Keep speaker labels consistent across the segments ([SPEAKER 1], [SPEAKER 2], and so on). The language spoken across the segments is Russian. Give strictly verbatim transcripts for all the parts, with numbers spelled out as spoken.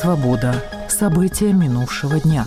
[SPEAKER 1] Свобода. События минувшего дня.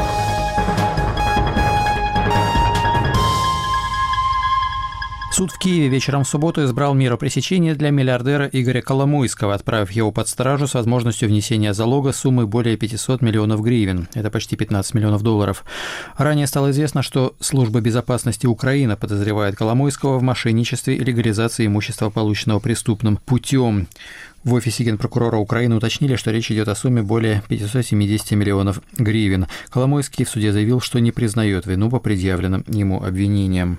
[SPEAKER 2] Суд в Киеве вечером в субботу избрал меру пресечения для миллиардера Игоря Коломойского, отправив его под стражу с возможностью внесения залога суммы более пятьсот миллионов гривен. Это почти пятнадцать миллионов долларов. Ранее стало известно, что Служба безопасности Украины подозревает Коломойского в мошенничестве и легализации имущества, полученного преступным путем. В офисе генпрокурора Украины уточнили, что речь идет о сумме более пятьсот семьдесят миллионов гривен. Коломойский в суде заявил, что не признает вину по предъявленным ему обвинениям.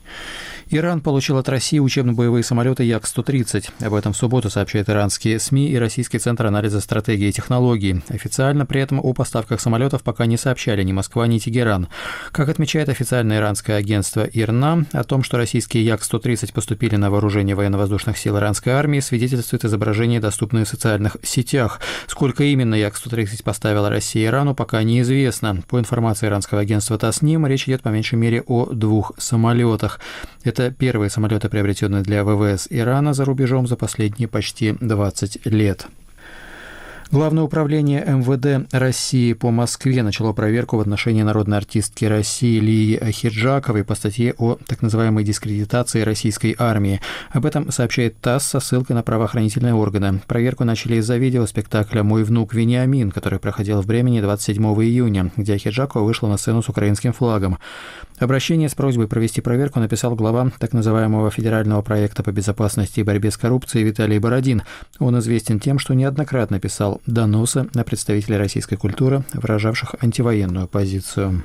[SPEAKER 2] Иран получил от России учебно-боевые самолеты Як сто тридцать. Об этом в субботу сообщают иранские СМИ и Российский центр анализа стратегии и технологий. Официально при этом о поставках самолетов пока не сообщали ни Москва, ни Тегеран. Как отмечает официальное иранское агентство ИРНА, о том, что российские Як сто тридцать поступили на вооружение военно-воздушных сил иранской армии, свидетельствует изображение, доступное в социальных сетях. Сколько именно Як сто тридцать поставила Россия Ирану, пока неизвестно. По информации иранского агентства Тасним, речь идет по меньшей мере о двух самолетах. Это первые самолеты, приобретенные для ВВС Ирана за рубежом за последние почти двадцать лет. Главное управление эм вэ дэ России по Москве начало проверку в отношении народной артистки России Лии Ахеджаковой по статье о так называемой дискредитации российской армии. Об этом сообщает ТАСС со ссылкой на правоохранительные органы. Проверку начали из-за видео спектакля «Мой внук Вениамин», который проходил в Бремени двадцать седьмого июня, где Ахеджакова вышла на сцену с украинским флагом. Обращение с просьбой провести проверку написал глава так называемого федерального проекта по безопасности и борьбе с коррупцией Виталий Бородин. Он известен тем, что неоднократно писал доносы на представителей российской культуры, выражавших антивоенную позицию.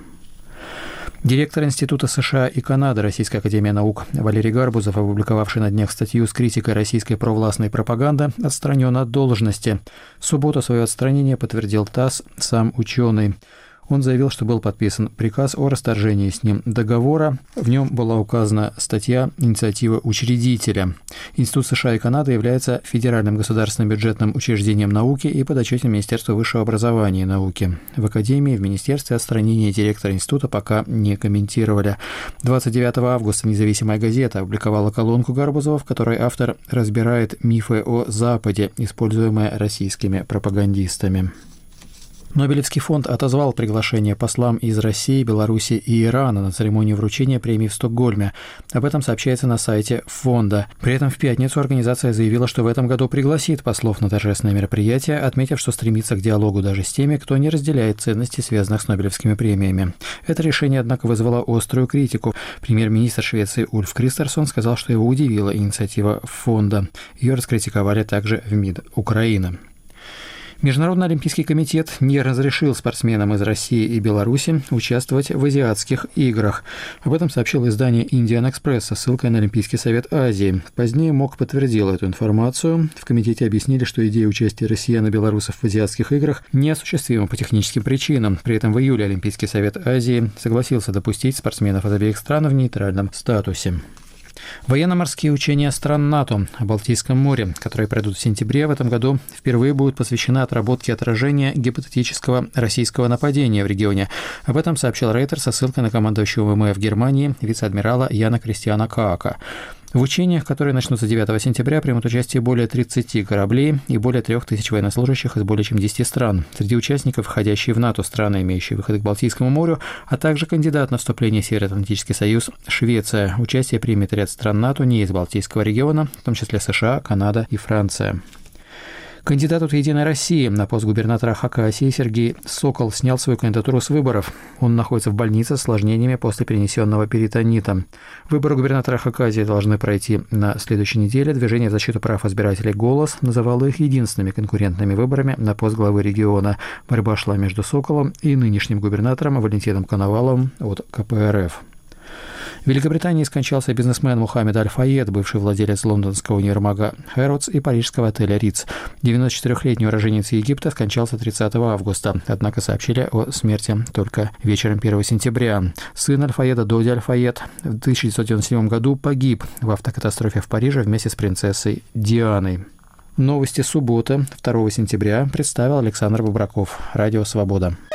[SPEAKER 2] Директор Института США и Канады Российской академии наук Валерий Гарбузов, опубликовавший на днях статью с критикой российской провластной пропаганды, отстранен от должности. В субботу свое отстранение подтвердил ТАСС сам ученый. Он заявил, что был подписан приказ о расторжении с ним договора. В нем была указана статья инициативы учредителя. Институт США и Канады является федеральным государственным бюджетным учреждением науки и подотчетен Министерству высшего образования и науки. В Академии, в Министерстве отстранение директора института пока не комментировали. двадцать девятого августа независимая газета опубликовала колонку Гарбузова, в которой автор разбирает мифы о Западе, используемые российскими пропагандистами. Нобелевский фонд отозвал приглашение послам из России, Беларуси и Ирана на церемонию вручения премии в Стокгольме. Об этом сообщается на сайте фонда. При этом в пятницу организация заявила, что в этом году пригласит послов на торжественное мероприятие, отметив, что стремится к диалогу даже с теми, кто не разделяет ценности, связанных с Нобелевскими премиями. Это решение, однако, вызвало острую критику. Премьер-министр Швеции Ульф Кристерсон сказал, что его удивила инициатива фонда. Ее раскритиковали также в МИД Украины. Международный олимпийский комитет не разрешил спортсменам из России и Беларуси участвовать в азиатских играх. Об этом сообщил издание «Индиан Экспресс» со ссылкой на Олимпийский совет Азии. Позднее МОК подтвердил эту информацию. В комитете объяснили, что идея участия россиян и белорусов в азиатских играх неосуществима по техническим причинам. При этом в июле Олимпийский совет Азии согласился допустить спортсменов из обеих стран в нейтральном статусе. Военно-морские учения стран НАТО в Балтийском море, которые пройдут в сентябре в этом году, впервые будут посвящены отработке отражения гипотетического российского нападения в регионе. Об этом сообщил Рейтер со ссылкой на командующего ВМФ Германии вице-адмирала Яна Кристиана Каака. В учениях, которые начнутся девятого сентября, примут участие более тридцати кораблей и более трех тысяч военнослужащих из более чем десяти стран. Среди участников входящие в НАТО страны, имеющие выход к Балтийскому морю, а также кандидат на вступление в Североатлантический союз Швеция. Участие примет ряд стран НАТО не из Балтийского региона, в том числе США, Канада и Франция. Кандидат от «Единой России» на пост губернатора Хакасии Сергей Сокол снял свою кандидатуру с выборов. Он находится в больнице с осложнениями после перенесенного перитонита. Выборы губернатора Хакасии должны пройти на следующей неделе. Движение в защиту прав избирателей «Голос» называло их единственными конкурентными выборами на пост главы региона. Борьба шла между Соколом и нынешним губернатором Валентином Коноваловым от ка пэ эр эф. В Великобритании скончался бизнесмен Мухаммед Аль-Фаед, бывший владелец лондонского универмага Хэрротс и парижского отеля Ритц. девяносто четырехлетний уроженец Египта скончался тридцатого августа, однако сообщили о смерти только вечером первого сентября. Сын Аль-Фаеда, Доди Аль-Фаед, в тысяча девятьсот девяносто седьмом году погиб в автокатастрофе в Париже вместе с принцессой Дианой. Новости субботы, второго сентября, представил Александр Бобраков. Радио «Свобода».